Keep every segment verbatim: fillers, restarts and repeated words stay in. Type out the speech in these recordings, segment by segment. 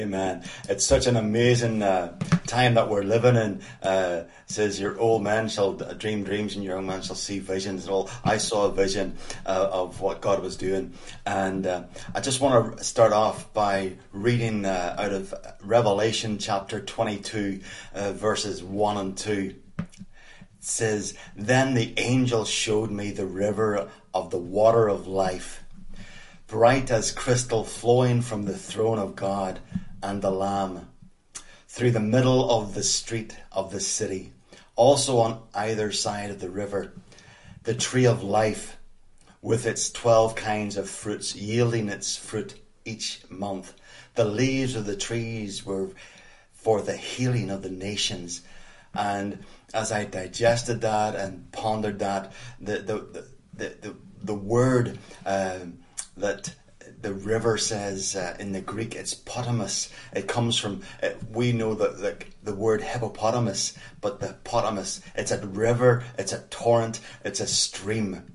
Amen. It's such an amazing uh, time that we're living in. Uh, it says your old man shall dream dreams and your young man shall see visions. And all. I saw a vision uh, of what God was doing. And uh, I just want to start off by reading uh, out of Revelation chapter twenty-two, uh, verses one and two. It says, "Then the angel showed me the river of the water of life, bright as crystal, flowing from the throne of God and the Lamb, through the middle of the street of the city. Also on either side of the river, the tree of life, with its twelve kinds of fruits, yielding its fruit each month. The leaves of the trees were for the healing of the nations." And as I digested that and pondered that, the the the the, the, the word um, that the river says uh, in the Greek, it's potamus. It comes from, uh, we know that the, the word hippopotamus, but the potamus, it's a river, it's a torrent, it's a stream.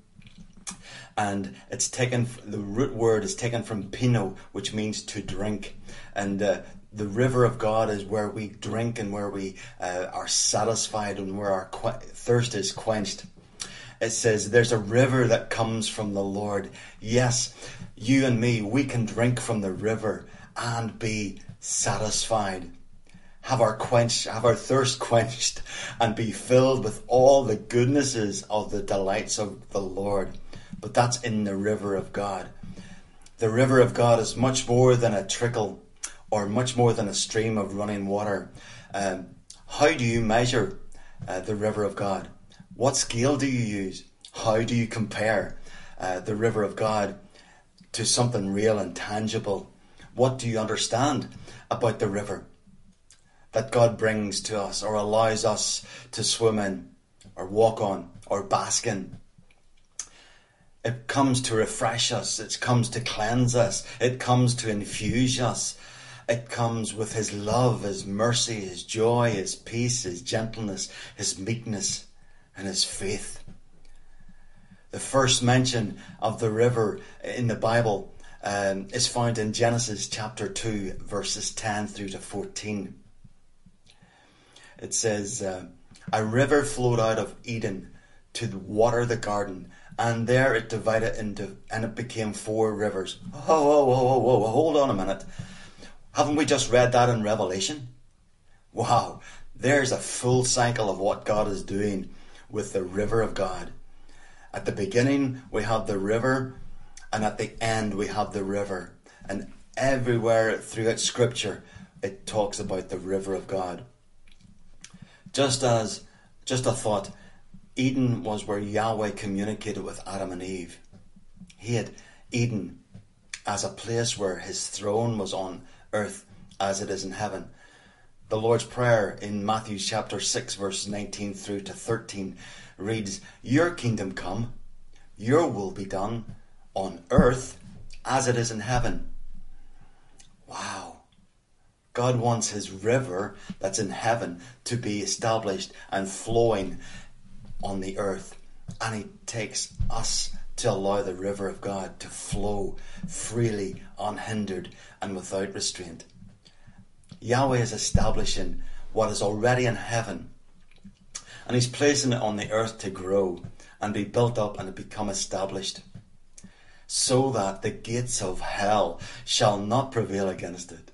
And it's taken, the root word is taken from pino, which means to drink. And uh, the river of God is where we drink and where we uh, are satisfied and where our qu- thirst is quenched. It says there's a river that comes from the Lord. Yes, you and me, we can drink from the river and be satisfied. Have our quench, have our thirst quenched and be filled with all the goodnesses of the delights of the Lord. But that's in the river of God. The river of God is much more than a trickle or much more than a stream of running water. Um, how do you measure uh, the river of God? What scale do you use? How do you compare uh, the river of God to something real and tangible? What do you understand about the river that God brings to us or allows us to swim in or walk on or bask in? It comes to refresh us. It comes to cleanse us. It comes to infuse us. It comes with His love, His mercy, His joy, His peace, His gentleness, His meekness, and His faith. The first mention of the river in the Bible um, is found in Genesis chapter two, verses ten through to fourteen. It says, uh, "A river flowed out of Eden to water the garden, and there it divided into, and it became four rivers." Whoa, whoa, whoa, whoa, whoa, hold on a minute. Haven't we just read that in Revelation? Wow, there's a full cycle of what God is doing with the river of God. At the beginning, we have the river, and at the end, we have the river. And everywhere throughout Scripture, it talks about the river of God. Just as, just a thought, Eden was where Yahweh communicated with Adam and Eve. He had Eden as a place where His throne was on earth as it is in heaven. The Lord's Prayer in Matthew chapter six, verse nineteen through to thirteen reads, "Your kingdom come, your will be done on earth as it is in heaven." Wow. God wants His river that's in heaven to be established and flowing on the earth. And He takes us to allow the river of God to flow freely, unhindered, and without restraint. Yahweh is establishing what is already in heaven, and He's placing it on the earth to grow and be built up and to become established, so that the gates of hell shall not prevail against it.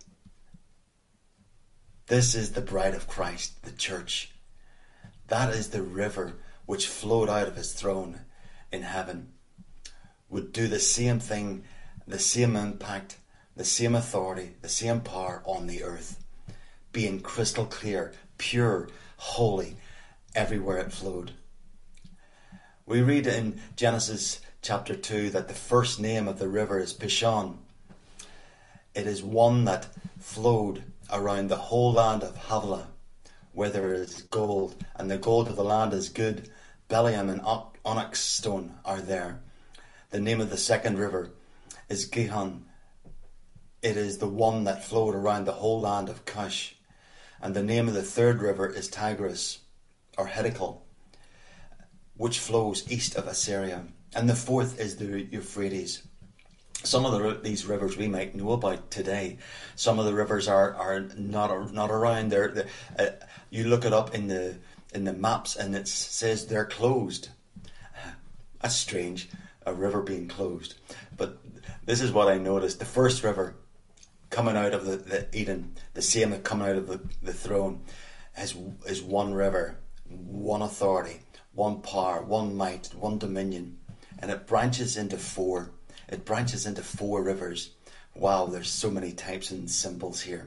This is the bride of Christ, the church. That is the river which flowed out of His throne in heaven. Would do the same thing, the same impact, the same authority, the same power on the earth, being crystal clear, pure, holy, everywhere it flowed. We read in Genesis chapter two that the first name of the river is Pishon. It is one that flowed around the whole land of Havilah, where there is gold, and the gold of the land is good. Bdellium and onyx stone are there. The name of the second river is Gihon. It is the one that flowed around the whole land of Cush. And the name of the third river is Tigris, or Hiddekel, which flows east of Assyria. And the fourth is the Euphrates. Some of the, these rivers we might know about today. Some of the rivers are, are not not around. They're, they uh, you look it up in the in the maps and it says they're closed. That's strange, a river being closed. But this is what I noticed. The first river coming out of the, the Eden, the same that coming out of the, the throne, is, is one river, one authority, one power, one might, one dominion. And it branches into four. It branches into four rivers. Wow, there's so many types and symbols here.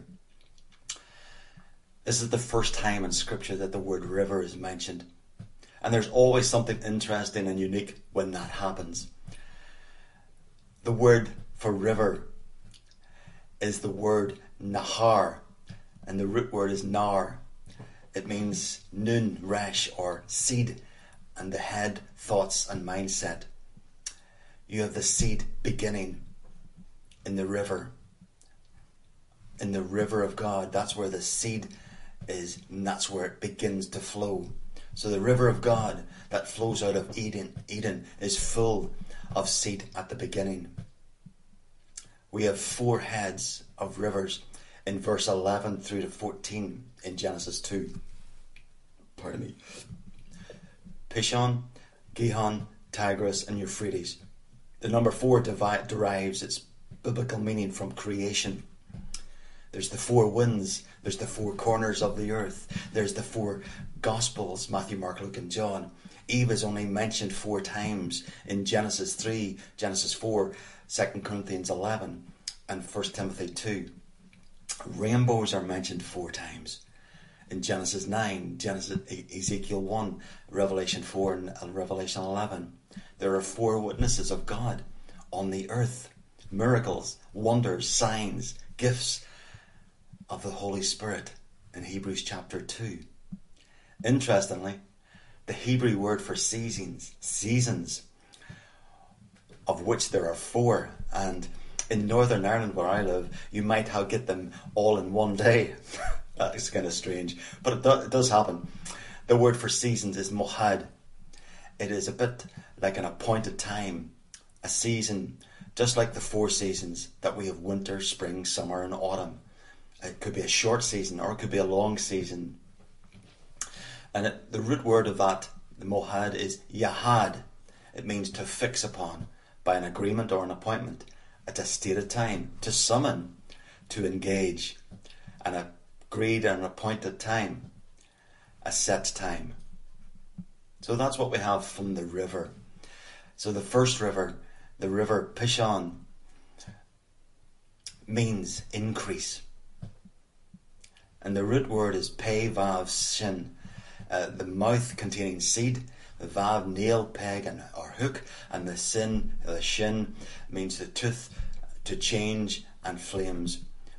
This is the first time in Scripture that the word river is mentioned. And there's always something interesting and unique when that happens. The word for river is the word nahar, and the root word is nar. It means nun, resh, or seed, and the head, thoughts, and mindset. You have the seed beginning in the river. In the river of God, that's where the seed is, and that's where it begins to flow. So the river of God that flows out of Eden, Eden is full of seed at the beginning. We have four heads of rivers in verse eleven through to fourteen in Genesis two. Pardon me. Pishon, Gihon, Tigris, and Euphrates. The number four devi- derives its biblical meaning from creation. There's the four winds. There's the four corners of the earth. There's the four Gospels, Matthew, Mark, Luke, and John. Eve is only mentioned four times in Genesis three, Genesis four, Second Corinthians eleven, and First Timothy two. Rainbows are mentioned four times in Genesis nine, Genesis, Ezekiel one, Revelation four, and Revelation eleven. There are four witnesses of God on the earth. Miracles, wonders, signs, gifts of the Holy Spirit in Hebrews chapter two. Interestingly, the Hebrew word for seasons, seasons, of which there are four, and in Northern Ireland where I live, you might have get them all in one day. That is kind of strange, but it, do, it does happen. The word for seasons is mohad. It is a bit like an appointed time, a season, just like the four seasons that we have: winter, spring, summer, and autumn. It could be a short season or it could be a long season. And it, the root word of that, the mohad, is yahad. It means to fix upon by an agreement or an appointment at a stated time, to summon, to engage, an agreed and appointed time, a set time. So that's what we have from the river. So the first river, the river Pishon, means increase. And the root word is pe, vav, shin. Uh, the mouth containing seed, the vav, nail, peg, and or hook, and the sin, the shin, means the tooth, to change, and flames.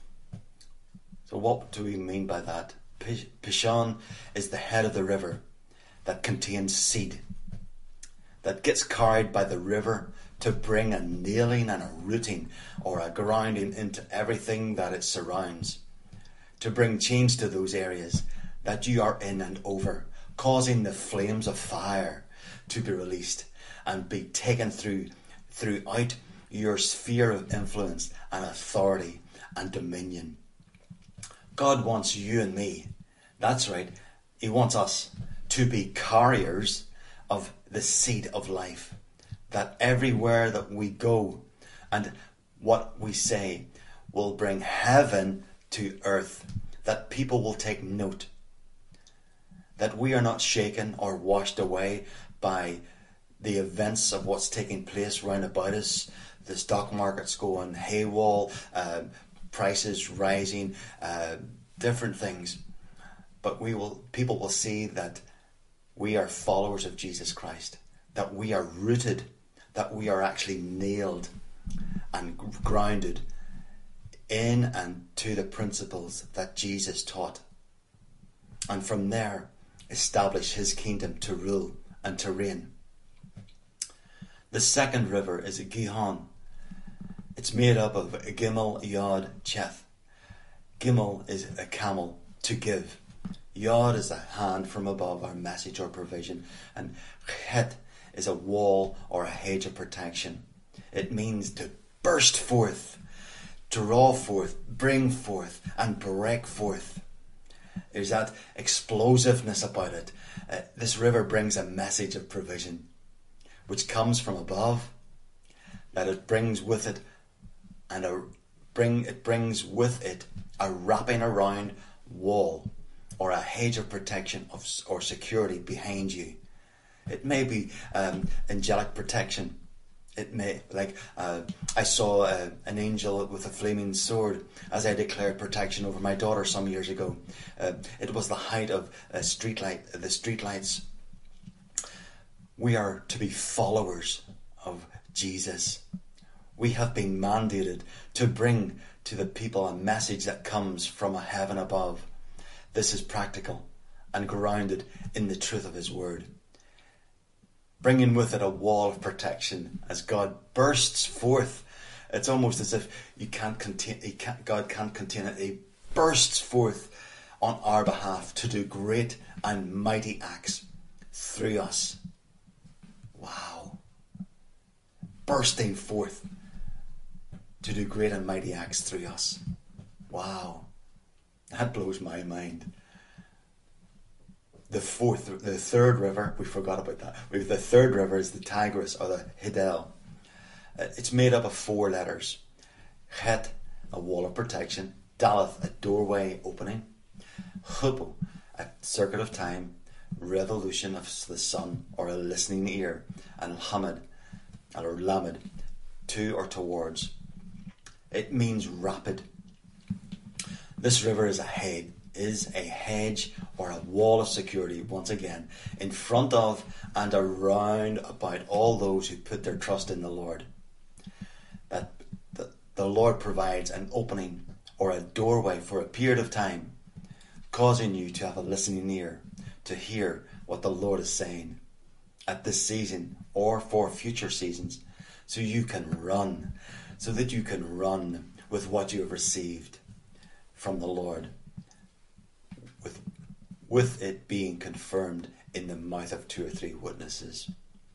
So what do we mean by that? Pishon is the head of the river that contains seed, that gets carried by the river to bring a nailing and a rooting or a grounding into everything that it surrounds, to bring change to those areas that you are in and over, causing the flames of fire to be released and be taken through throughout your sphere of influence and authority and dominion. God wants you and me, that's right, He wants us to be carriers of the seed of life, that everywhere that we go and what we say will bring heaven to earth, that people will take note, that we are not shaken or washed away by the events of what's taking place round about us. The stock market's going haywall, uh, prices rising, uh, different things. But we will, people will see that we are followers of Jesus Christ, that we are rooted, that we are actually nailed and grounded in and to the principles that Jesus taught. And from there, establish His kingdom to rule and to reign. The second river is Gihon. It's made up of Gimel, Yod, Cheth. Gimel is a camel, to give. Yod is a hand from above, our message or provision. And Chet is a wall or a hedge of protection. It means to burst forth, draw forth, bring forth, and break forth. There's that explosiveness about it. Uh, this river brings a message of provision, which comes from above, that it brings with it, and a bring it brings with it a wrapping around wall or a hedge of protection of, or security behind you. It may be um, angelic protection. It may, like, uh, I saw uh, an angel with a flaming sword as I declared protection over my daughter some years ago. Uh, it was the height of uh, street light, the street lights. We are to be followers of Jesus. We have been mandated to bring to the people a message that comes from a heaven above. This is practical and grounded in the truth of his word, bringing with it a wall of protection as God bursts forth. It's almost as if you can't contain, he can't, God can't contain it. He bursts forth on our behalf to do great and mighty acts through us. Wow. Bursting forth to do great and mighty acts through us. Wow. That blows my mind. The fourth, the third river, we forgot about that. We've the third river is the Tigris or the Hidel. It's made up of four letters. Het, a wall of protection. Daleth, a doorway opening. Hupo, a circuit of time. Revolution of the sun or a listening ear. And Hamid, or Lamed, to or towards. It means rapid. This river is a head. is a hedge or a wall of security, once again, in front of and around about all those who put their trust in the Lord. That the, the Lord provides an opening or a doorway for a period of time, causing you to have a listening ear to hear what the Lord is saying at this season or for future seasons, so you can run, so that you can run with what you have received from the Lord. With, with it being confirmed in the mouth of two or three witnesses.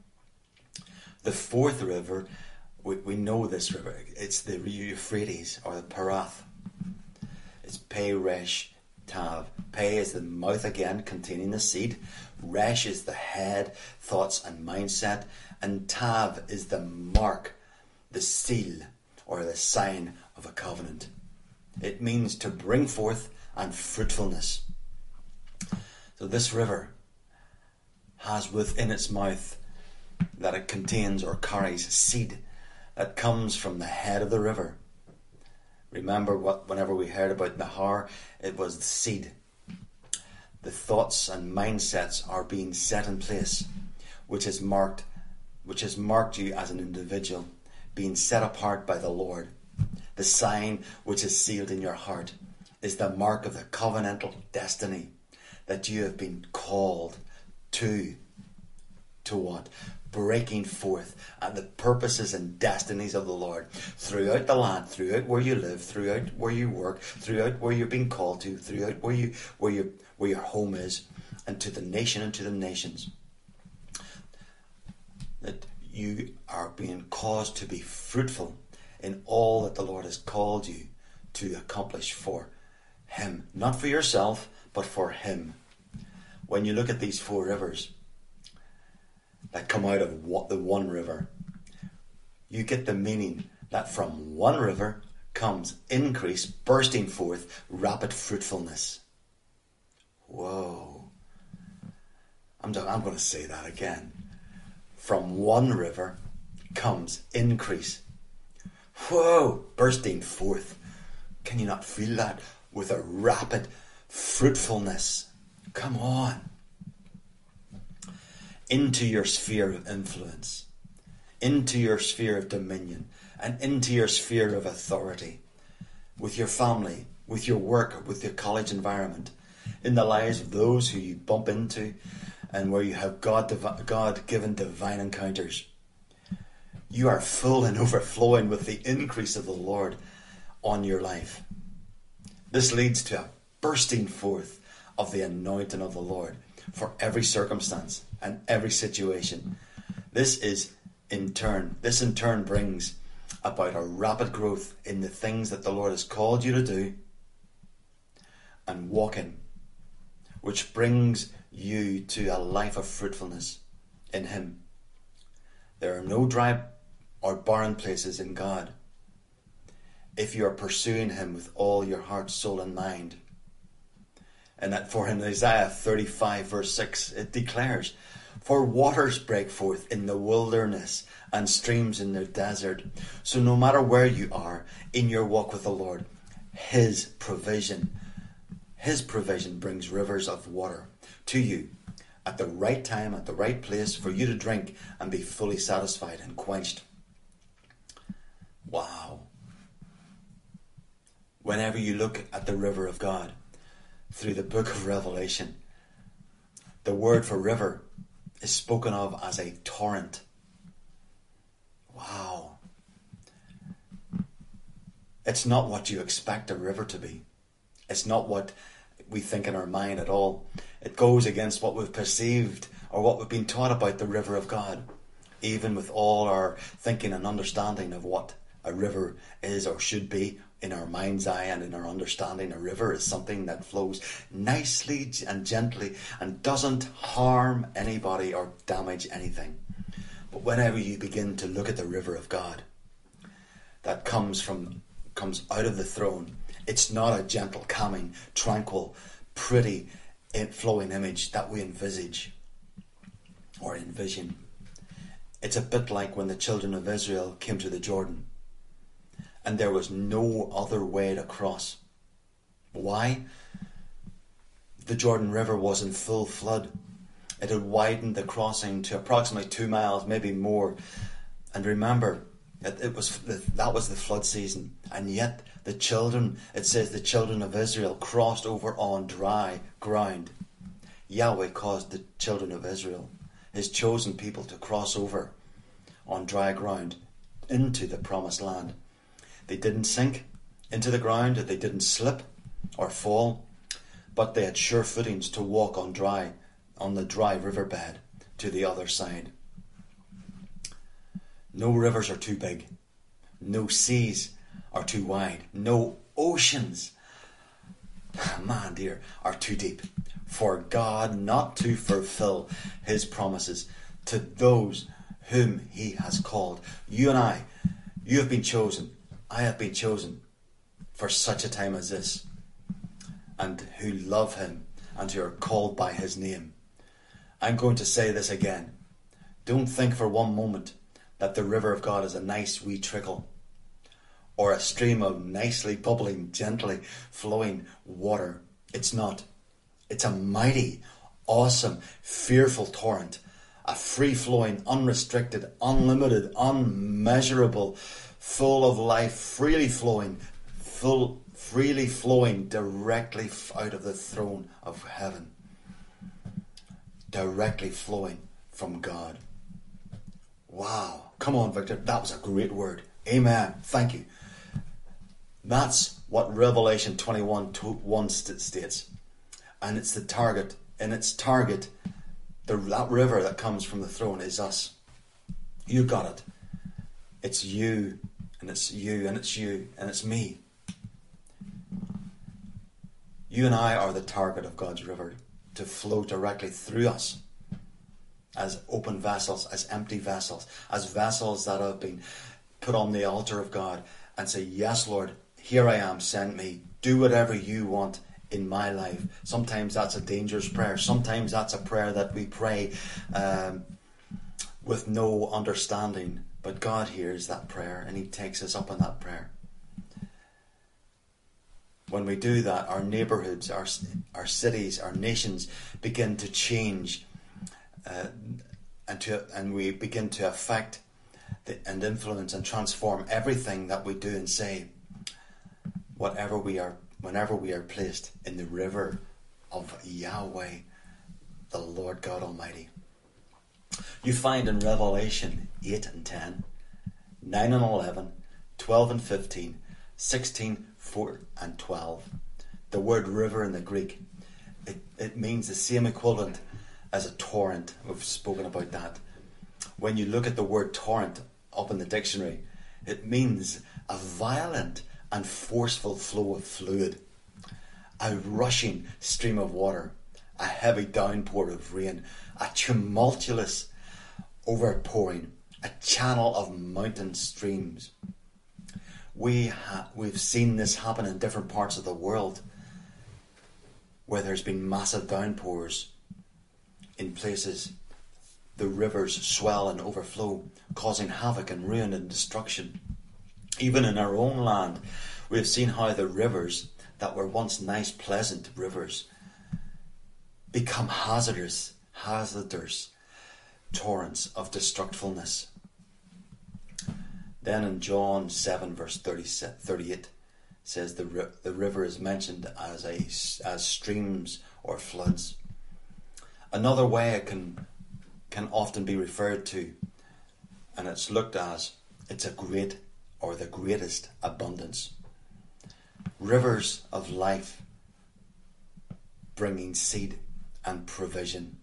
The fourth river, we, we know this river, it's the Euphrates or the Parath. It's Pe, Resh, Tav. Pe is the mouth again containing the seed. Resh is the head, thoughts and mindset. And Tav is the mark, the seal or the sign of a covenant. It means to bring forth and fruitfulness. So this river has within its mouth that it contains or carries seed that comes from the head of the river. Remember what whenever we heard about Nahar, it was the seed. The thoughts and mindsets are being set in place, which is marked, which has marked you as an individual, being set apart by the Lord. The sign which is sealed in your heart is the mark of the covenantal destiny that you have been called to. To what? Breaking forth and the purposes and destinies of the Lord throughout the land, throughout where you live, throughout where you work, throughout where you're being called to, throughout where you where you where your home is, and to the nation and to the nations. That you are being caused to be fruitful in all that the Lord has called you to accomplish for Him. Not for yourself, but for Him. When you look at these four rivers that come out of the one river, you get the meaning that from one river comes increase, bursting forth, rapid fruitfulness. Whoa. I'm, I'm going to say that again. From one river comes increase. Whoa, bursting forth. Can you not feel that? With a rapid fruitfulness. Come on. Into your sphere of influence, into your sphere of dominion, and into your sphere of authority, with your family, with your work, with your college environment, in the lives of those who you bump into, and where you have God, God-given divine encounters. You are full and overflowing with the increase of the Lord on your life. This leads to a bursting forth of the anointing of the Lord for every circumstance and every situation. This is in turn, this in turn brings about a rapid growth in the things that the Lord has called you to do and walk in, which brings you to a life of fruitfulness in Him. There are no dry or barren places in God if you are pursuing Him with all your heart, soul and mind. And that for in Isaiah thirty-five verse six it declares, "For waters break forth in the wilderness and streams in the desert." So no matter where you are in your walk with the Lord, His provision, His provision brings rivers of water to you at the right time, at the right place for you to drink and be fully satisfied and quenched. Wow. Whenever you look at the river of God through the book of Revelation, the word for river is spoken of as a torrent. Wow. It's not what you expect a river to be. It's not what we think in our mind at all. It goes against what we've perceived or what we've been taught about the river of God, even with all our thinking and understanding of what a river is or should be. In our mind's eye and in our understanding, a river is something that flows nicely and gently and doesn't harm anybody or damage anything. But whenever you begin to look at the river of God that comes from comes out of the throne, it's not a gentle, calming, tranquil, pretty, flowing image that we envisage or envision. It's a bit like when the children of Israel came to the Jordan and there was no other way to cross. Why? The Jordan River was in full flood. It had widened the crossing to approximately two miles, maybe more. And remember, it, it was that was the flood season. And yet the children, it says the children of Israel crossed over on dry ground. Yahweh caused the children of Israel, His chosen people, to cross over on dry ground into the promised land. They didn't sink into the ground, they didn't slip or fall, but they had sure footings to walk on dry, on the dry riverbed to the other side. No rivers are too big. No seas are too wide. No oceans, man dear, are too deep for God not to fulfill His promises to those whom He has called. You and I, you have been chosen. I have been chosen for such a time as this, and who love Him and who are called by His name. I'm going to say this again. Don't think for one moment that the river of God is a nice wee trickle or a stream of nicely bubbling, gently flowing water. It's not. It's a mighty, awesome, fearful torrent, a free-flowing, unrestricted, unlimited, unmeasurable, full of life, freely flowing, full, freely flowing directly out of the throne of heaven. Directly flowing from God. Wow. Come on, Victor. That was a great word. Amen. Thank you. That's what Revelation twenty-one one states. And it's the target. And its target, the, that river that comes from the throne, is us. You got it. It's you. And it's you, and it's you, and it's me. You and I are the target of God's river to flow directly through us as open vessels, as empty vessels, as vessels that have been put on the altar of God and say, yes, Lord, here I am, send me. Do whatever you want in my life. Sometimes that's a dangerous prayer. Sometimes that's a prayer that we pray um, with no understanding. But God hears that prayer and He takes us up on that prayer. When we do that, our neighbourhoods, our our cities, our nations begin to change, uh, and to and we begin to affect the, and influence and transform everything that we do and say. Whatever we are, whenever we are placed in the river of Yahweh, the Lord God Almighty. You find in Revelation eight and ten, nine and eleven, twelve and fifteen, sixteen, four and twelve. The word river in the Greek, it, it means the same equivalent as a torrent. We've spoken about that. When you look at the word torrent up in the dictionary, It means a violent and forceful flow of fluid, a rushing stream of water, a heavy downpour of rain, a tumultuous overpouring, a channel of mountain streams. We ha- we've seen this happen in different parts of the world where there's been massive downpours. In places, the rivers swell and overflow, causing havoc and ruin and destruction. Even in our own land, we've seen how the rivers that were once nice, pleasant rivers become hazardous, hazardous torrents of destructfulness. Then in John seven verse thirty-eight says the the river is mentioned as a as streams or floods. Another way it can can often be referred to, and it's looked as it's a great or the greatest abundance. Rivers of life, bringing seed and provision.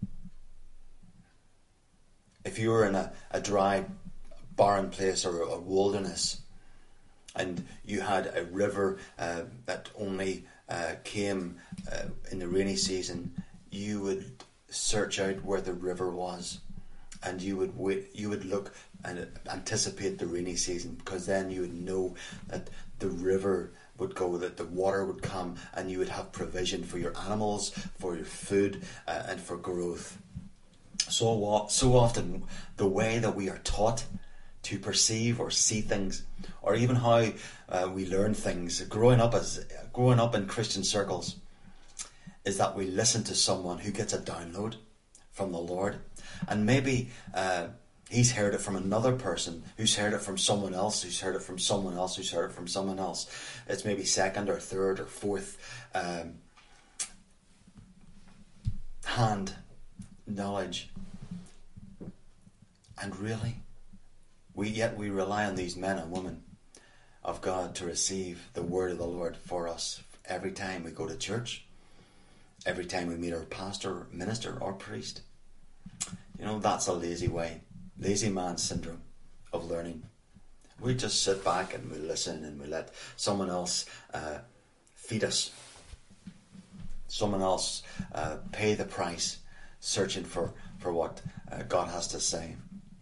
If you were in a, a dry, barren place or a wilderness, and you had a river uh, that only uh, came uh, in the rainy season, you would search out where the river was, and you would wait, you would look and anticipate the rainy season, because then you would know that the river would go, that the water would come, and you would have provision for your animals, for your food, uh, and for growth. So, so often, the way that we are taught to perceive or see things, or even how uh, we learn things, growing up as growing up in Christian circles, is that we listen to someone who gets a download from the Lord, and maybe uh, he's heard it from another person, who's heard it from someone else, who's heard it from someone else, who's heard it from someone else. It's maybe second or third or fourth um, hand knowledge, and really, we yet we rely on these men and women of God to receive the word of the Lord for us every time we go to church, every time we meet our pastor, minister, or priest. You know, that's a lazy way, lazy man syndrome of learning. We just sit back and we listen, and we let someone else uh, feed us, someone else uh, pay the price, searching for, for what uh, God has to say.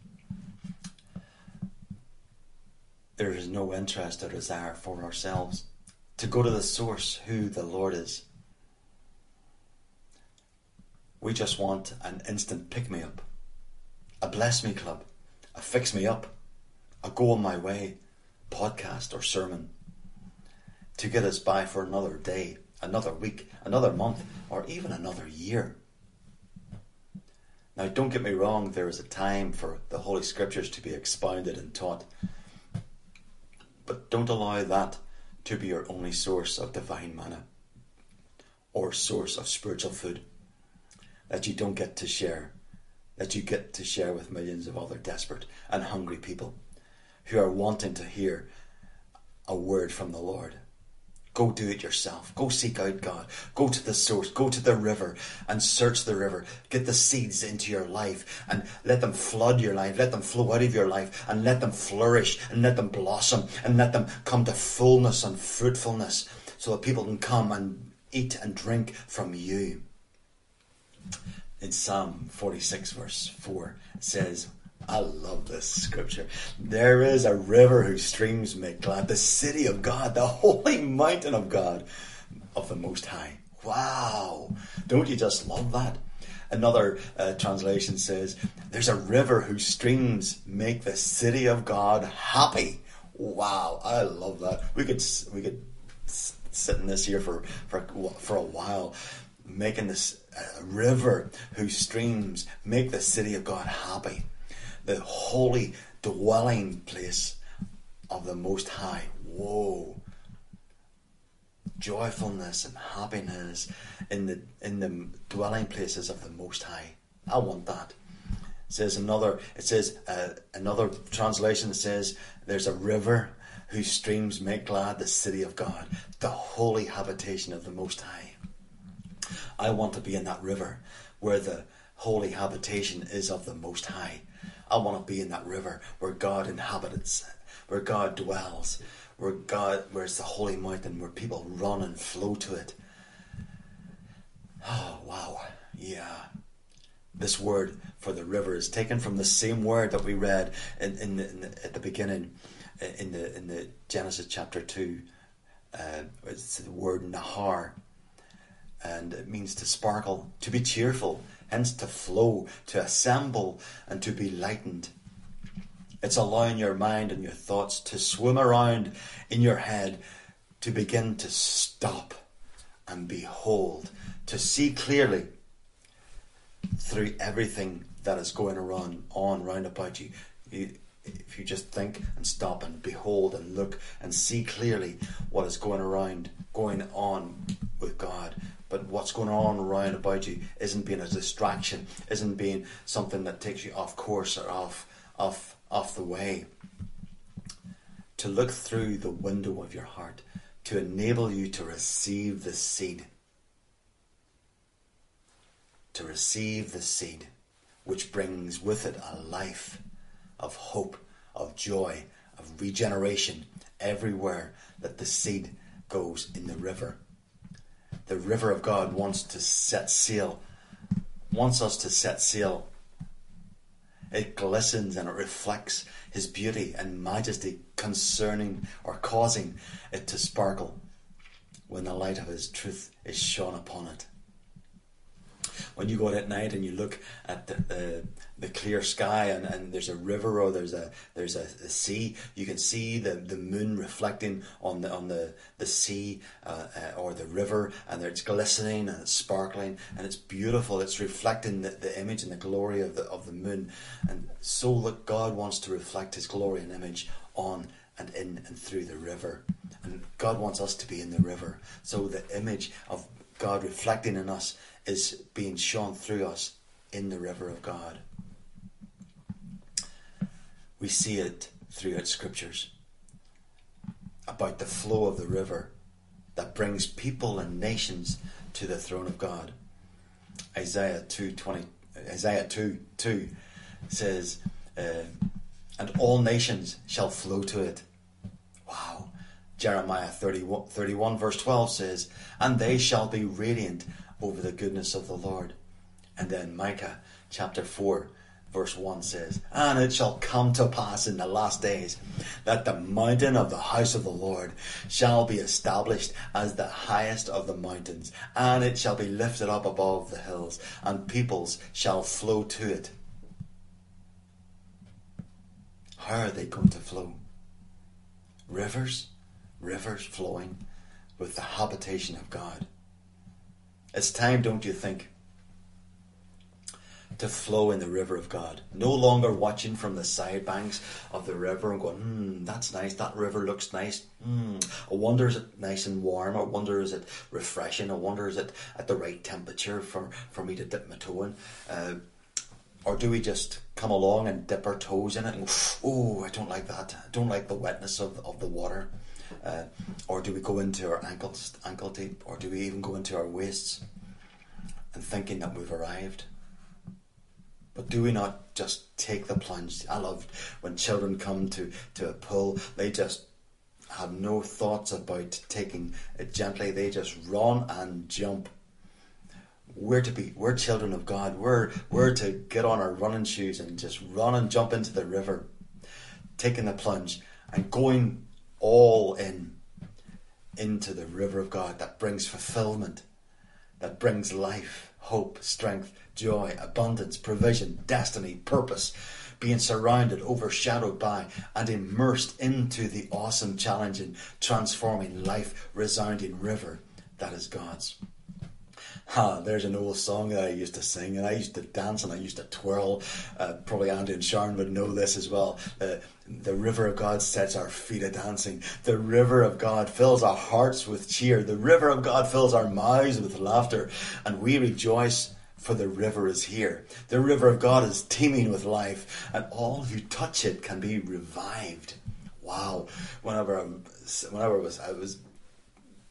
There is no interest or desire for ourselves to go to the source, who the Lord is. We just want an instant pick-me-up, a bless-me club, a fix-me-up, a go-on-my-way podcast or sermon to get us by for another day, another week, another month, or even another year. Now, don't get me wrong, there is a time for the Holy Scriptures to be expounded and taught, but don't allow that to be your only source of divine manna or source of spiritual food that you don't get to share, that you get to share with millions of other desperate and hungry people who are wanting to hear a word from the Lord. Go do it yourself. Go seek out God. Go to the source. Go to the river and search the river. Get the seeds into your life and let them flood your life. Let them flow out of your life and let them flourish and let them blossom and let them come to fullness and fruitfulness so that people can come and eat and drink from you. In Psalm forty-six verse four it says, I love this scripture. There is a river whose streams make glad the city of God, the holy mountain of God, of the Most High. Wow. Don't you just love that? Another uh, translation says, there's a river whose streams make the city of God happy. Wow. I love that. We could, we could sit in this here for, for, for a while, making this uh, river whose streams make the city of God happy. The holy dwelling place of the Most High. Whoa. Joyfulness and happiness in the in the dwelling places of the Most High. I want that. It says another. It says uh, another translation says there's a river whose streams make glad the city of God, the holy habitation of the Most High. I want to be in that river where the holy habitation is of the Most High. I want to be in that river where God inhabits where God dwells, where God, where it's the holy mountain, where people run and flow to it. Oh, wow. Yeah. This word for the river is taken from the same word that we read in, in, the, in the, at the beginning, in the in the Genesis chapter two. Uh, it's the word nahar, and it means to sparkle, to be cheerful, hence to flow, to assemble, and to be lightened. It's allowing your mind and your thoughts to swim around in your head, to begin to stop and behold, to see clearly through everything that is going around, on round about you. you. If you just think and stop and behold and look and see clearly what is going around, going on with God, but what's going on around about you isn't being a distraction, isn't being something that takes you off course or off, off, off the way. To look through the window of your heart, to enable you to receive the seed. To receive the seed, which brings with it a life of hope, of joy, of regeneration everywhere that the seed goes in the river. The river of God wants to set sail, wants us to set sail. It glistens and it reflects his beauty and majesty concerning or causing it to sparkle when the light of his truth is shone upon it. When you go out at night and you look at the, the, the clear sky and, and there's a river or there's a there's a, a sea, you can see the, the moon reflecting on the on the the sea uh, uh, or the river, and it's glistening and it's sparkling and it's beautiful. It's reflecting the, the image and the glory of the of the moon, and so look, God wants to reflect His glory and image on and in and through the river, and God wants us to be in the river. So the image of God reflecting in us is being shone through us in the river of God. We see it throughout scriptures about the flow of the river that brings people and nations to the throne of God. Isaiah two twenty, Isaiah two two says, uh, "And all nations shall flow to it." Wow. Jeremiah thirty-one, thirty-one verse twelve says, "And they shall be radiant over the goodness of the Lord." And then Micah chapter four verse one says, "And it shall come to pass in the last days that the mountain of the house of the Lord shall be established as the highest of the mountains, and it shall be lifted up above the hills, and peoples shall flow to it." How are they going to flow? Rivers, rivers flowing with the habitation of God. It's time, don't you think, to flow in the river of God. No longer watching from the side banks of the river and going, hmm, that's nice, that river looks nice. Hmm, I wonder is it nice and warm? I wonder is it refreshing? I wonder is it at the right temperature for, for me to dip my toe in? Uh, or do we just come along and dip our toes in it and go, oh, I don't like that. I don't like the wetness of, of the water. Uh, or do we go into our ankles, ankle deep? Or do we even go into our waists and thinking that we've arrived? But do we not just take the plunge? I love when children come to, to a pool, they just have no thoughts about taking it gently. They just run and jump. We're to be, we're children of God. We're, we're to get on our running shoes and just run and jump into the river, taking the plunge and going all in, into the river of God that brings fulfillment, that brings life, hope, strength, joy, abundance, provision, destiny, purpose, being surrounded, overshadowed by, and immersed into the awesome, challenging, transforming, life resounding river that is God's. Ah, there's an old song that I used to sing, and I used to dance and I used to twirl. Uh, probably Andy and Sharon would know this as well. Uh, the river of God sets our feet a dancing. The river of God fills our hearts with cheer. The river of God fills our mouths with laughter, and we rejoice, for the river is here. The river of God is teeming with life, and all who touch it can be revived. Wow! Whenever I, whenever I was, I was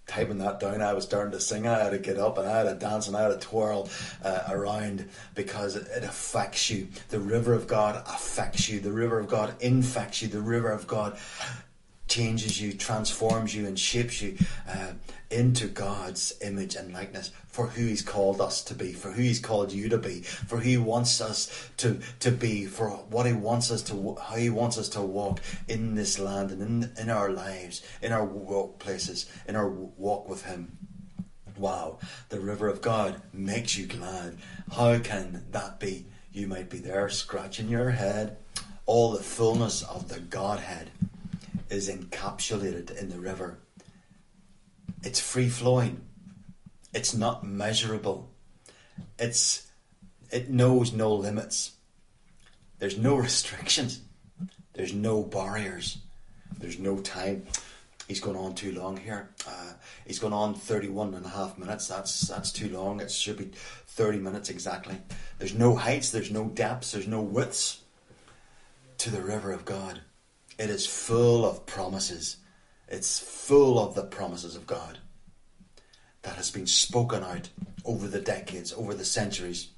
typing that down, I was starting to sing. I had to get up and I had to dance and I had to twirl uh, around, because it, it affects you. The river of God affects you. The river of God infects you. The river of God changes you, transforms you, and shapes you uh, into God's image and likeness, for who He's called us to be, for who He's called you to be, for who He wants us to, to be, for what He wants us to, how He wants us to walk in this land and in, in our lives, in our workplaces, in our walk with Him. Wow, the river of God makes you glad. How can that be? You might be there scratching your head. All the fullness of the Godhead is encapsulated in the river. It's free flowing. It's not measurable. It's it knows no limits. There's no restrictions. There's no barriers. There's no time. He's gone on too long here. Uh, he's gone on thirty-one and a half minutes. That's that's too long. It should be thirty minutes exactly. There's no heights. There's no depths. There's no widths to the river of God. It is full of promises. It's full of the promises of God that has been spoken out over the decades, over the centuries.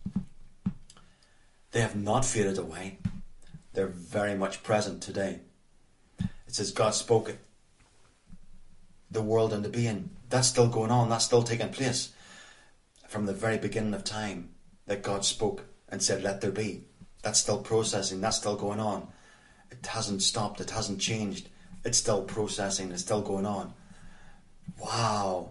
They have not faded away. They're very much present today. It says God spoke it, the world into being. That's still going on. That's still taking place. From the very beginning of time, that God spoke and said, let there be. That's still processing. That's still going on. It hasn't stopped. It hasn't changed. It's still processing. It's still going on. Wow.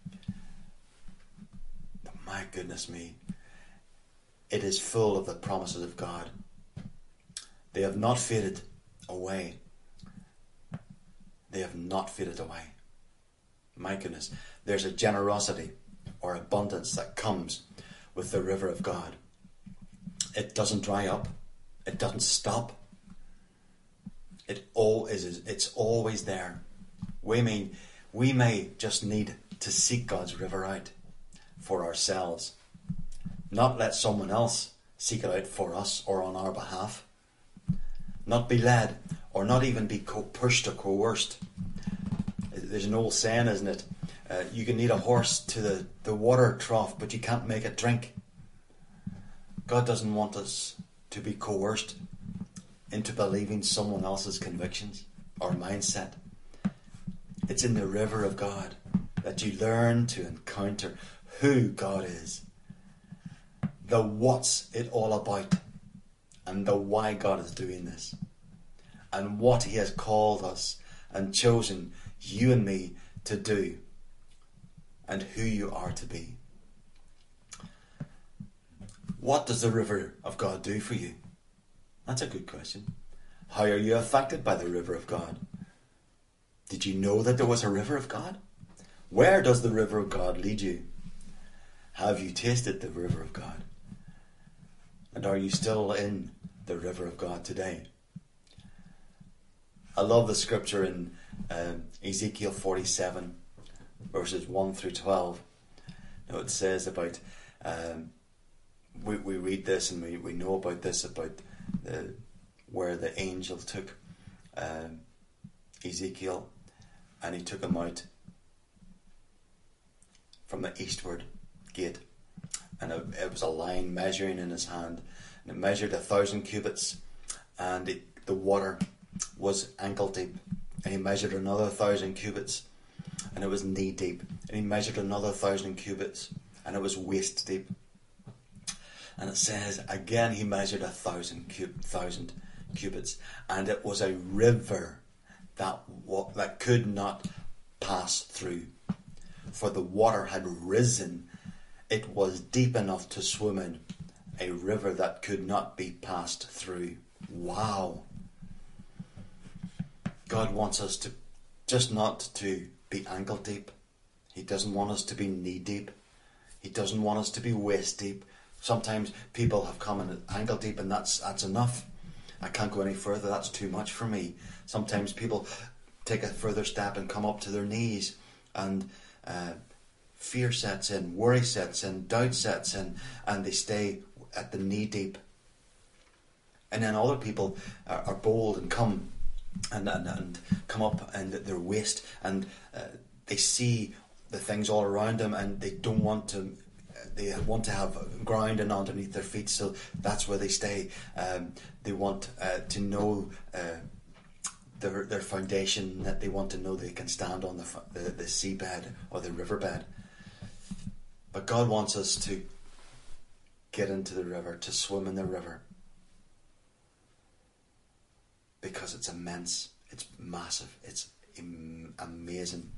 My goodness me. It is full of the promises of God. They have not faded away. They have not faded away. My goodness. There's a generosity or abundance that comes with the river of God. It doesn't dry up. It doesn't stop. It all is. It's always there. We may, we may just need to seek God's river out for ourselves. Not let someone else seek it out for us or on our behalf. Not be led or not even be co- pushed or coerced. There's an old saying, isn't it? Uh, you can lead a horse to the, the water trough, but you can't make it drink. God doesn't want us to be coerced into believing someone else's convictions or mindset. It's in the river of God that you learn to encounter who God is, the what's it all about, and the why God is doing this, and what He has called us and chosen you and me to do, and who you are to be. What does the river of God do for you? That's a good question. How are you affected by the river of God? Did you know that there was a river of God? Where does the river of God lead you? Have you tasted the river of God? And are you still in the river of God today? I love the scripture in um, Ezekiel forty-seven, verses one through twelve. Now it says about, um, we, we read this and we, we know about this, about the, where the angel took um, Ezekiel and he took him out from the eastward gate, and it, it was a line measuring in his hand, and it measured a thousand cubits, and it, the water was ankle deep, and he measured another thousand cubits, and it was knee deep, and he measured another thousand cubits, and it was waist deep. And it says again he measured a thousand cub, thousand cubits, and it was a river that that could not pass through, for the water had risen. It was deep enough to swim in, a river that could not be passed through. Wow. God wants us to just not to be ankle deep. He doesn't want us to be knee deep. He doesn't want us to be waist deep. Sometimes people have come in ankle deep and that's that's enough. I can't go any further. That's too much for me. Sometimes people take a further step and come up to their knees, and uh, fear sets in, worry sets in, doubt sets in, and they stay at the knee deep. And then other people are, are bold and come and, and, and come up and their waist, and uh, they see the things all around them, and they don't want to. They want to have ground and underneath their feet, so that's where they stay. Um, they want uh, to know uh, their their foundation. That they want to know they can stand on the the, the seabed or the riverbed. But God wants us to get into the river, to swim in the river, because it's immense, it's massive, it's im- amazing.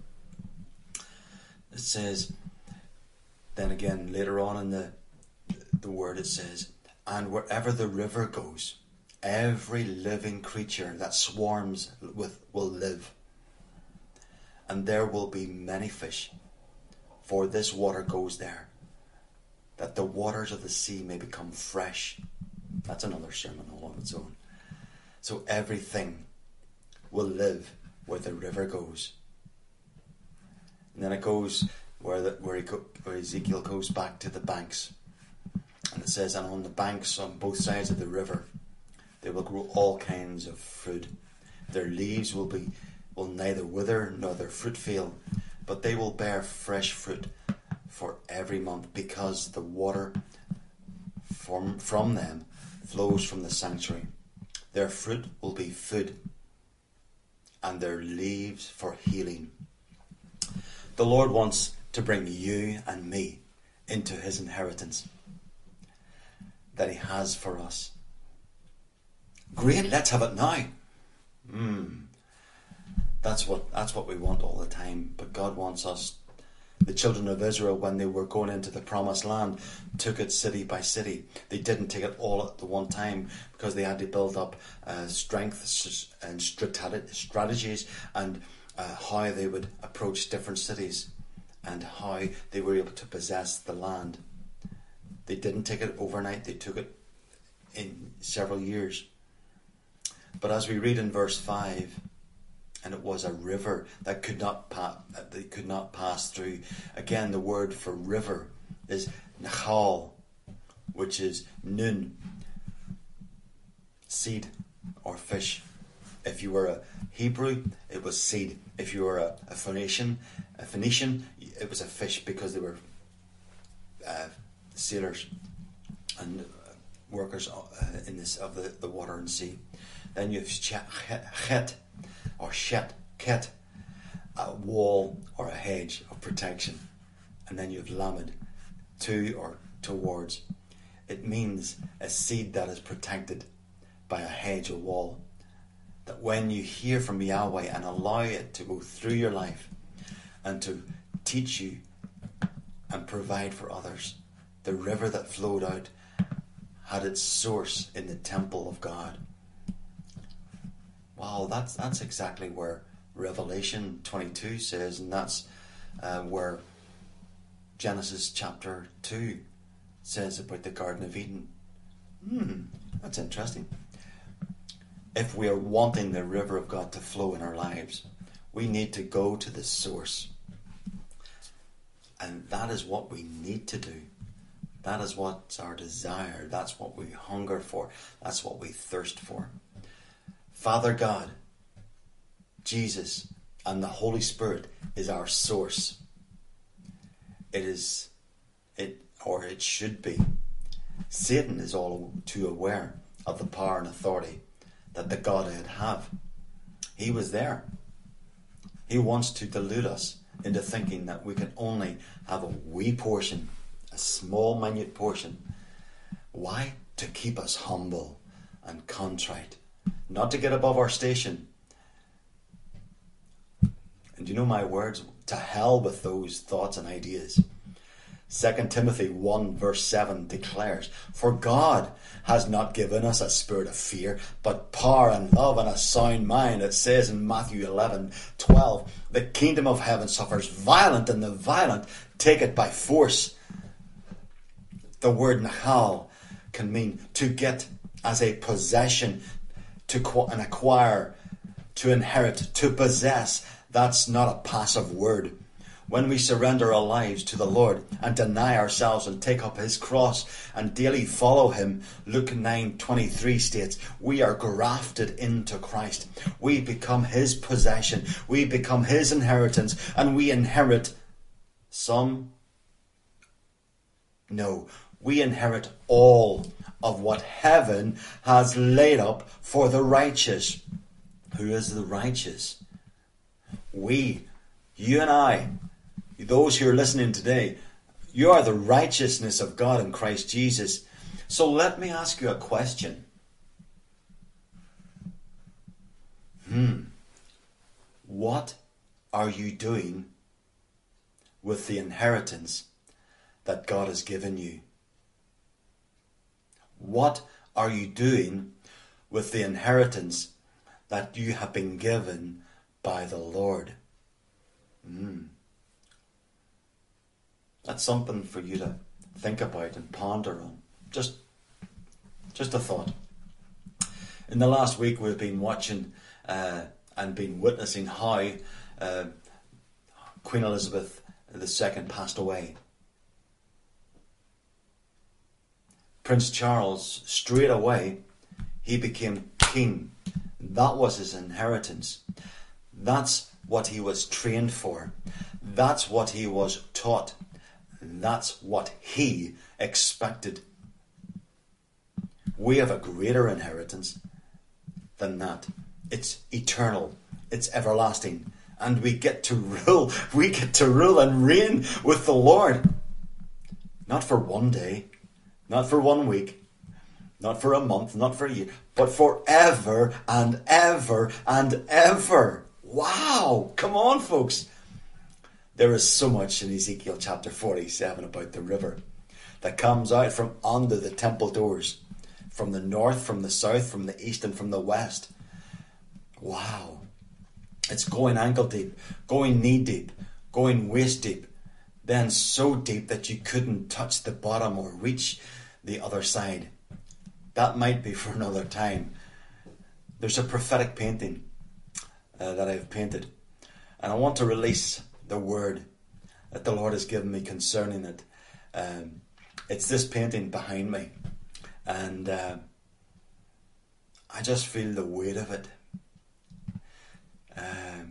It says, then again later on in the the word it says, and wherever the river goes, every living creature that swarms with will live, and there will be many fish, for this water goes there, that the waters of the sea may become fresh. That's another sermon all on its own. So everything will live where the river goes. And then it goes where the, where, he go, where Ezekiel goes back to the banks. And it says, and on the banks on both sides of the river, they will grow all kinds of fruit. Their leaves will be will neither wither nor their fruit fail, but they will bear fresh fruit for every month, because the water from, from them flows from the sanctuary. Their fruit will be food, and their leaves for healing. The Lord wants to bring you and me into his inheritance that he has for us. Great, let's have it now. Mm. That's what that's what we want all the time. But God wants us. The children of Israel, when they were going into the promised land, took it city by city. They didn't take it all at the one time, because they had to build up uh, strength and strategies, and uh, how they would approach different cities, and how they were able to possess the land. They didn't take it overnight. They took it in several years. But as we read in verse five, and it was a river that could not pa- they could not pass through. Again, the word for river is Nahal, which is nun, seed or fish. If you were a Hebrew, it was seed. If you were a, a Phoenician, a Phoenician, it was a fish, because they were uh, sailors and uh, workers uh, in this of the, the water and sea. Then you have chet, or shet, ket, a wall or a hedge of protection. And then you have lamed, to or towards. It means a seed that is protected by a hedge or wall. That when you hear from Yahweh and allow it to go through your life and to teach you and provide for others, the river that flowed out had its source in the temple of God. Wow, that's that's exactly where Revelation twenty-two says, and that's uh, where Genesis chapter two says about the Garden of Eden. Hmm, that's interesting. If we are wanting the river of God to flow in our lives, we need to go to the source. And that is what we need to do. That is what's our desire. That's what we hunger for. That's what we thirst for. Father God, Jesus, and the Holy Spirit is our source. It is, it or it should be. Satan is all too aware of the power and authority that the Godhead have. He was there. He wants to delude us into thinking that we can only have a wee portion, a small, minute portion. Why? To keep us humble and contrite. Not to get above our station. And you know my words? To hell with those thoughts and ideas. Second Timothy one verse seven declares, for God has not given us a spirit of fear, but power and love and a sound mind. It says in Matthew eleven twelve, the kingdom of heaven suffers violent, and the violent take it by force. The word nahal can mean to get as a possession, to and acquire, to inherit, to possess. That's not a passive word. when we surrender our lives to the Lord and deny ourselves and take up his cross and daily follow him, Luke nine twenty-three states, we are grafted into Christ. We become his possession. We become his inheritance, and we inherit some. No, we inherit all of what heaven has laid up for the righteous. Who is the righteous? We, you and I, those who are listening today, you are the righteousness of God in Christ Jesus. So let me ask you a question. Hmm. What are you doing with the inheritance that God has given you? What are you doing with the inheritance that you have been given by the Lord? Mm. That's something for you to think about and ponder on. Just, just a thought. In the last week we've been watching uh, and been witnessing how uh, Queen Elizabeth the Second passed away. Prince Charles, straight away, he became king. That was his inheritance. That's what he was trained for. That's what he was taught. That's what he expected. We have a greater inheritance than that. It's eternal. It's everlasting. And we get to rule. We get to rule and reign with the Lord. Not for one day. Not for one week, not for a month, not for a year, but forever and ever and ever. Wow! Come on, folks. There is so much in Ezekiel chapter forty-seven about the river that comes out from under the temple doors, from the north, from the south, from the east, and from the west. Wow. It's going ankle deep, going knee deep, going waist deep, then so deep that you couldn't touch the bottom or reach the other side. That might be for another time. There's a prophetic painting uh, that I've painted, and I want to release the word that the Lord has given me concerning it. Um, it's this painting behind me, and uh, I just feel the weight of it. Um,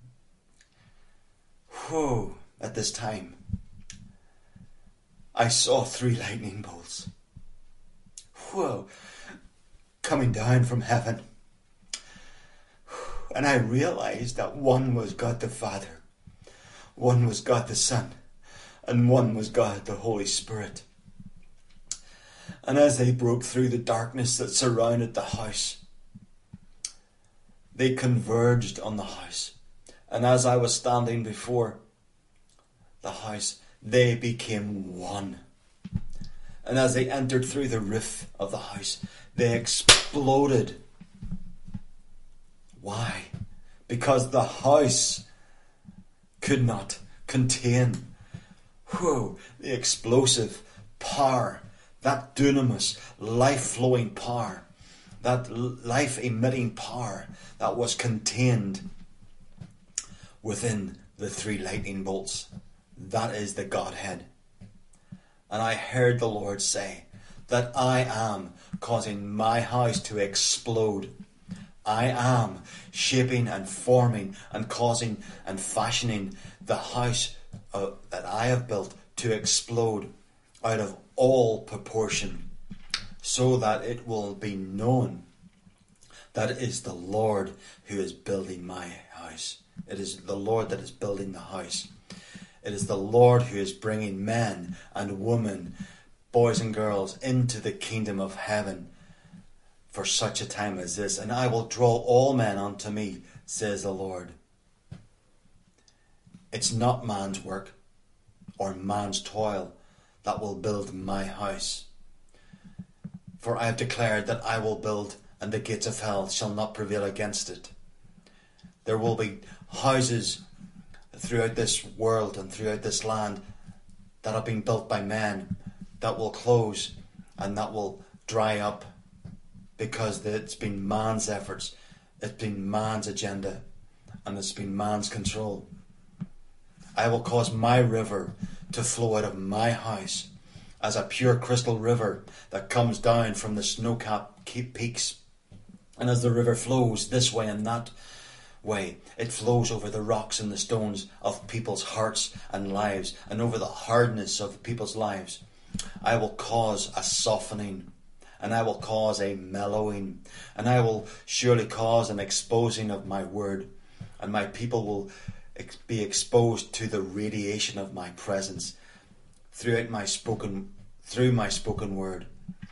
whew, at this time, I saw three lightning bolts. Whoa, coming down from heaven. And I realized that one was God the Father, one was God the Son, and one was God the Holy Spirit. And as they broke through the darkness that surrounded the house, they converged on the house. And as I was standing before the house, they became one. And as they entered through the roof of the house, they exploded. Why? Because the house could not contain whew, the explosive power, that dunamis, life-flowing power, that life-emitting power that was contained within the three lightning bolts. That is the Godhead. And I heard the Lord say that I am causing my house to explode. I am shaping and forming and causing and fashioning the house uh, that I have built to explode out of all proportion, so that it will be known that it is the Lord who is building my house. It is the Lord that is building the house. It is the Lord who is bringing men and women, boys and girls, into the kingdom of heaven for such a time as this. And I will draw all men unto me, says the Lord. It's not man's work or man's toil that will build my house. For I have declared that I will build, and the gates of hell shall not prevail against it. There will be houses throughout this world and throughout this land that have been built by men that will close and that will dry up because it's been man's efforts, it's been man's agenda, and it's been man's control. I will cause my river to flow out of my house as a pure crystal river that comes down from the snow-capped peaks. And as the river flows this way and that way, it flows over the rocks and the stones of people's hearts and lives, and over the hardness of people's lives. I will cause a softening, and I will cause a mellowing, and I will surely cause an exposing of my word, and my people will ex- be exposed to the radiation of my presence throughout my spoken, through my spoken word.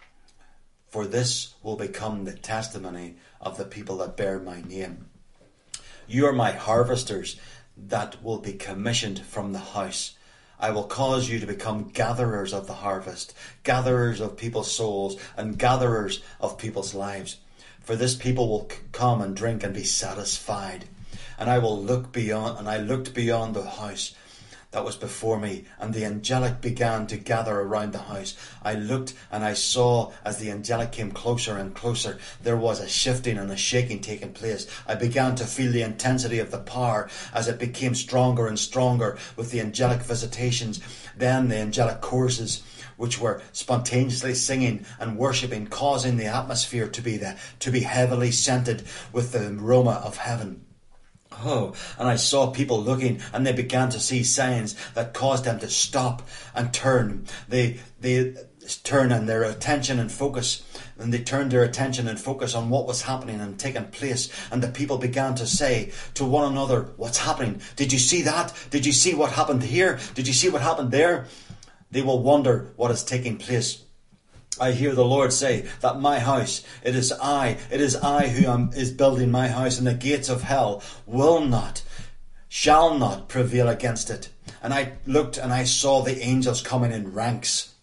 For this will become the testimony of the people that bear my name. You are my harvesters that will be commissioned from the house. I will cause you to become gatherers of the harvest, gatherers of people's souls, and gatherers of people's lives. For this people will c- come and drink and be satisfied. And I will look beyond, and I looked beyond the house that was before me, and the angelic began to gather around the house. I looked and I saw, as the angelic came closer and closer, there was a shifting and a shaking taking place. I began to feel the intensity of the power as it became stronger and stronger with the angelic visitations. Then the angelic choruses, which were spontaneously singing and worshipping, causing the atmosphere to be the, to be heavily scented with the aroma of heaven. Oh, and I saw people looking, and they began to see signs that caused them to stop and turn. They they turn and their attention and focus, and they turned their attention and focus on what was happening and taking place. And the people began to say to one another, "What's happening? Did you see that? Did you see what happened here? Did you see what happened there?" They will wonder what is taking place. I hear the Lord say that my house, it is I, it is I who am is building my house, and the gates of hell will not, shall not prevail against it. And I looked and I saw the angels coming in ranks.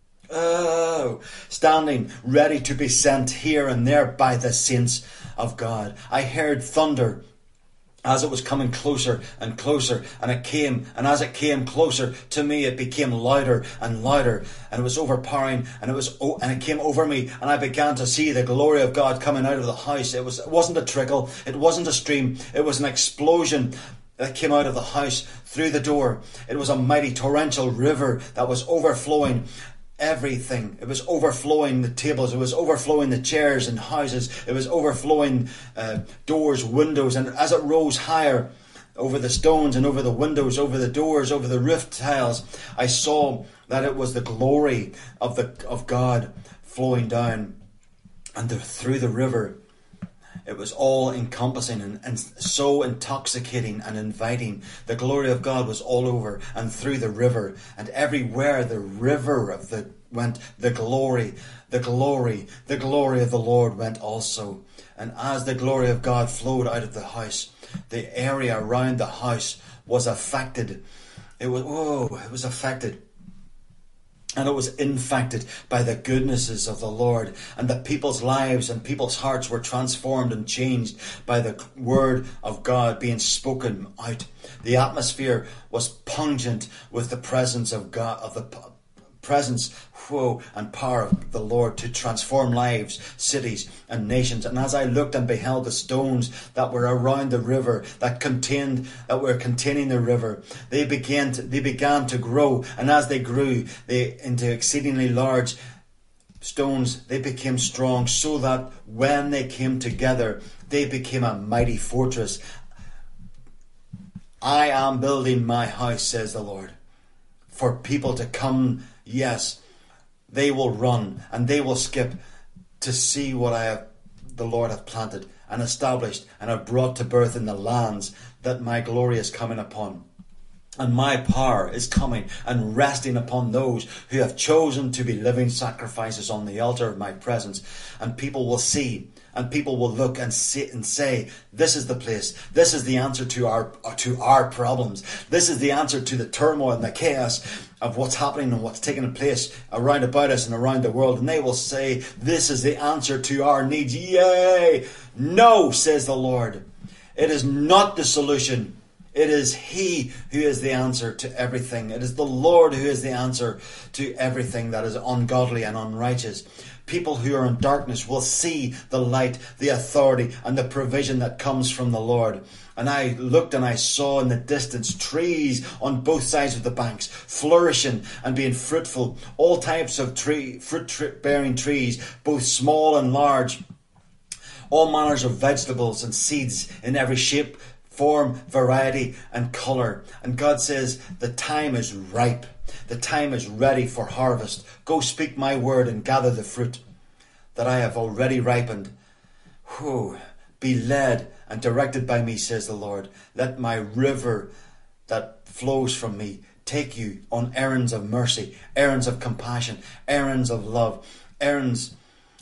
Oh, standing ready to be sent here and there by the saints of God. I heard thunder as it was coming closer and closer, and it came, and as it came closer to me, it became louder and louder, and it was overpowering, and it was, oh, and it came over me, and I began to see the glory of God coming out of the house. It was, it wasn't a trickle, it wasn't a stream, it was an explosion that came out of the house through the door. It was a mighty torrential river that was overflowing everything. It was overflowing the tables, it was overflowing the chairs and houses, it was overflowing uh, doors, windows, and as it rose higher over the stones and over the windows, over the doors, over the roof tiles, I saw that it was the glory of the of God flowing down and the, through the river. It was all encompassing and, and so intoxicating and inviting. The glory of God was all over and through the river, and everywhere the river of the went, the glory, the glory, the glory of the Lord went also. And as the glory of God flowed out of the house, the area around the house was affected. It was oh, it was affected. And it was infected by the goodnesses of the Lord. And the people's lives and people's hearts were transformed and changed by the word of God being spoken out. The atmosphere was pungent with the presence of God, of the presence, whoa, and power of the Lord to transform lives, cities, and nations. And as I looked and beheld the stones that were around the river, that contained, that were containing the river, they began to, they began to grow. And as they grew, they into exceedingly large stones, they became strong, so that when they came together, they became a mighty fortress. I am building my house, says the Lord, for people to come. Yes, they will run and they will skip to see what I have, the Lord hath planted and established and have brought to birth in the lands that my glory is coming upon. And my power is coming and resting upon those who have chosen to be living sacrifices on the altar of my presence. And people will see, and people will look and see and say, this is the place. This is the answer to our to our problems. This is the answer to the turmoil and the chaos of what's happening and what's taking place around about us and around the world. And they will say, this is the answer to our needs. Yay! No, says the Lord. It is not the solution. It is He who is the answer to everything. It is the Lord who is the answer to everything that is ungodly and unrighteous. People who are in darkness will see the light, the authority, and the provision that comes from the Lord. And I looked and I saw in the distance trees on both sides of the banks, flourishing and being fruitful. All types of tree, fruit-bearing trees, both small and large. All manners of vegetables and seeds in every shape, form, variety, and colour. And God says, the time is ripe. The time is ready for harvest. Go speak my word and gather the fruit that I have already ripened. Whew. Be led and directed by me, says the Lord. Let my river that flows from me take you on errands of mercy, errands of compassion, errands of love, errands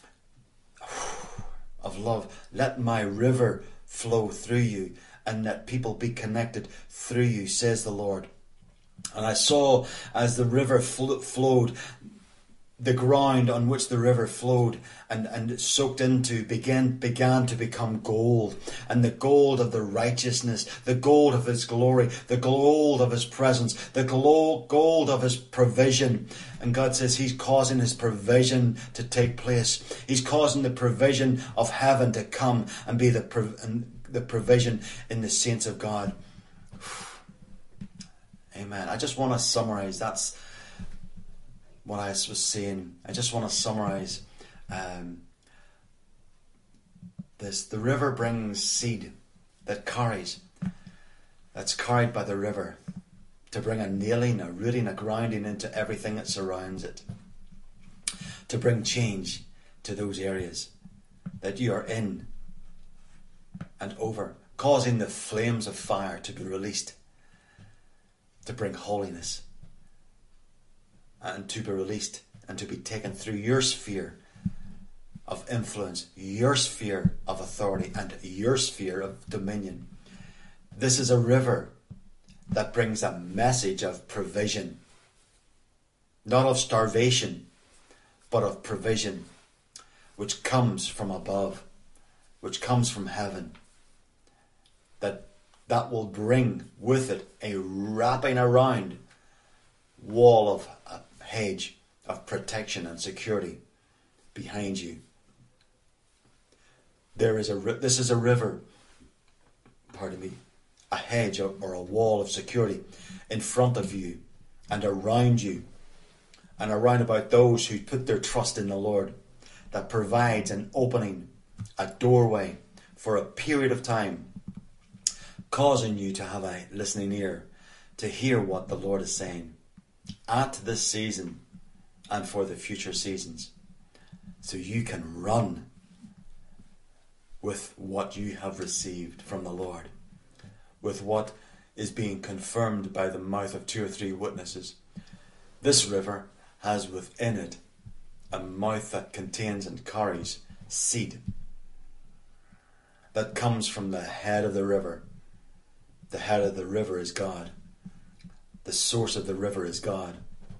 of love. Let my river flow through you, and let people be connected through you, says the Lord. And I saw as the river fl- flowed, the ground on which the river flowed and, and soaked into began, began to become gold. And the gold of the righteousness, the gold of his glory, the gold of his presence, the glow, gold of his provision. And God says he's causing his provision to take place. He's causing the provision of heaven to come and be the, and the provision in the saints of God. Amen. I just want to summarize. That's what I was saying. I just want to summarize um, this. The river brings seed that carries, that's carried by the river to bring a nailing, a rooting, a grounding into everything that surrounds it. To bring change to those areas that you are in and over, causing the flames of fire to be released, to bring holiness, and to be released and to be taken through your sphere of influence, your sphere of authority, and your sphere of dominion. This is a river that brings a message of provision, not of starvation, but of provision, which comes from above, which comes from heaven, that that will bring with it a wrapping around wall of a hedge of protection and security behind you. There is a this is a river, pardon me, a hedge or, or a wall of security in front of you and around you and around about those who put their trust in the Lord, that provides an opening, a doorway for a period of time, causing you to have a listening ear to hear what the Lord is saying at this season and for the future seasons, so you can run with what you have received from the Lord, with what is being confirmed by the mouth of two or three witnesses. This river has within it a mouth that contains and carries seed that comes from the head of the river. The head of the river is God. The source of the river is God.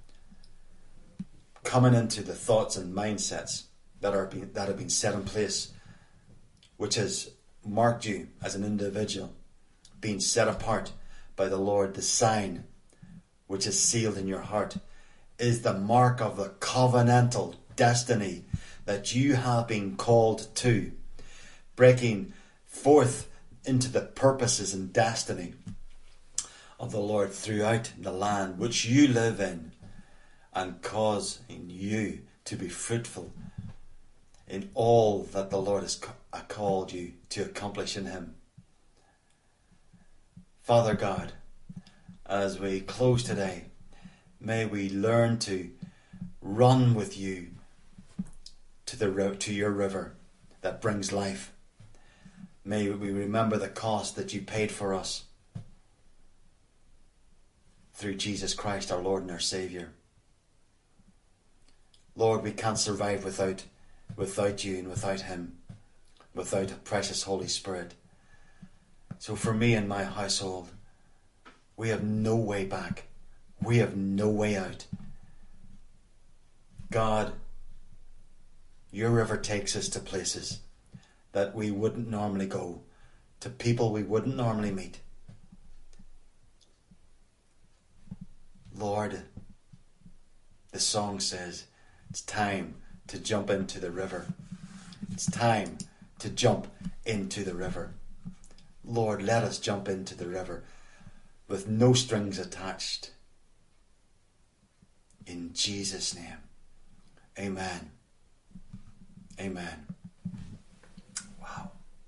Coming into the thoughts and mindsets that are being, that have been set in place, which has marked you as an individual, being set apart by the Lord. The sign which is sealed in your heart is the mark of the covenantal destiny that you have been called to, breaking forth into the purposes and destiny of the Lord throughout the land which you live in, and causing you to be fruitful in all that the Lord has called you to accomplish in Him. Father God, as we close today, may we learn to run with you to the to your river that brings life. May we remember the cost that you paid for us through Jesus Christ, our Lord and our Saviour. Lord, we can't survive without without you and without Him, without a precious Holy Spirit. So for me and my household, we have no way back. We have no way out. God, your river takes us to places that we wouldn't normally go, to people we wouldn't normally meet, Lord, the song says, it's time to jump into the river. It's time to jump into the river. Lord, let us jump into the river with no strings attached. In Jesus' name. Amen. Amen.